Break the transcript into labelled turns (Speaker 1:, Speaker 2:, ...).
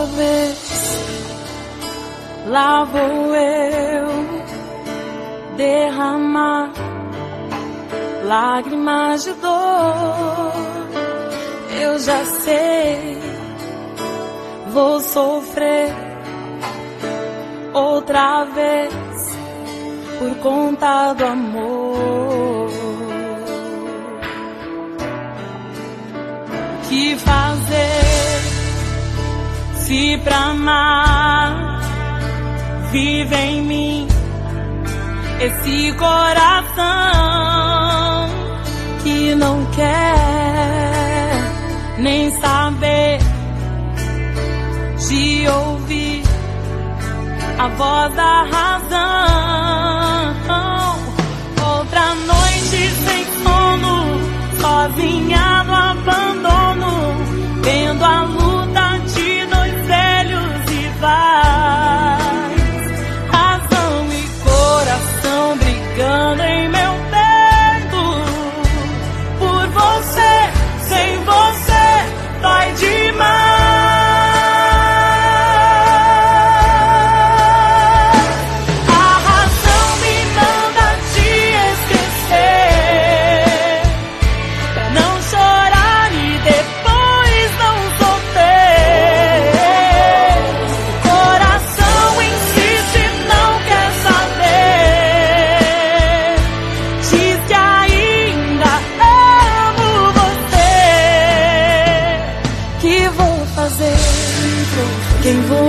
Speaker 1: vez, lá vou eu derramar lágrimas de dor. Eu já sei, vou sofrer outra vez por conta do amor. O que fazer se pra amar vive em mim esse coração que não quer nem saber de ouvir a voz da razão. Outra noite sem sono, sozinha no abandono, vendo a luta de dois velhos rivais, razão e coração brigando em meu peito. Por você, sem você, dói demais. Quem vou